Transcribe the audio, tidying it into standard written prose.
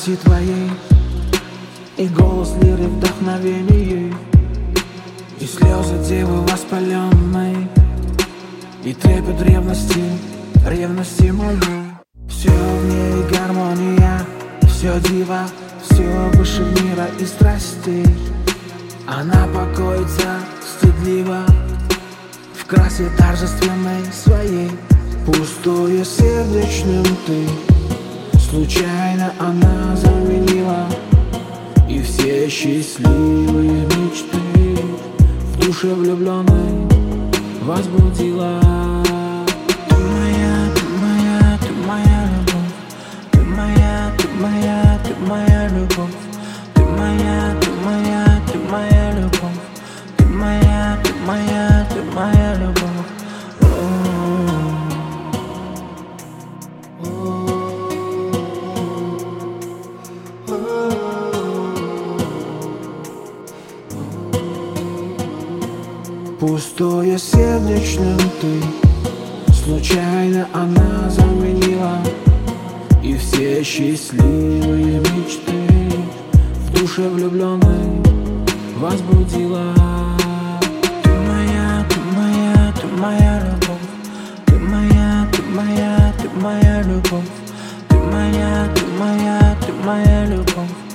памяти твоей, и голос лиры вдохновений, и слезы девы воспаленной, и трепет ревности, ревности моей. Все в ней гармония, все диво, все выше мира и страстей. Она покоится стыдливо в красе торжественной своей. Пустое сердечным ты случайно она заменила, и все счастливые мечты в душе влюбленной возбудила. Ты моя, ты моя, ты моя любовь. Ты моя, ты моя, ты моя любовь. Ты моя, ты моя, ты моя любовь. Ты моя, ты моя, ты моя любовь. Пустое сердечным ты случайно она заменила, и все счастливые мечты в душе влюбленной возбудила. Ты моя, ты моя, ты моя любовь. Ты моя, ты моя, ты моя любовь. Ты моя, ты моя, ты моя любовь.